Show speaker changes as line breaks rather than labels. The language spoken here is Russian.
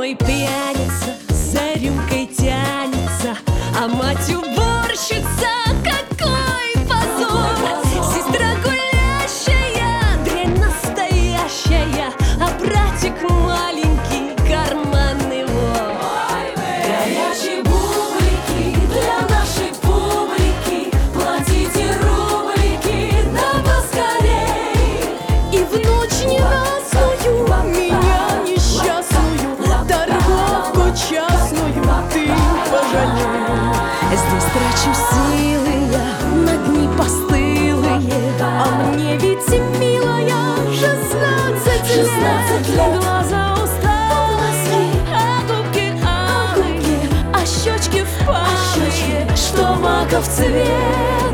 Мой пьяница за рюмкой тянется, а мать уборщица, какой позор! Сестра гулящая, дрянь настоящая, а братик маленький, карманный вор.
Горячие бублики для нашей публики, платите рублики, да поскорей.
И в ночь ненастную меня несчастную, торговку частную ты пожалей. Здесь трачу силы я на дни постылые, а мне ведь, милая, 16 лет. Глаза усталые, а губки алые, а щечки впалые, что маков цвет.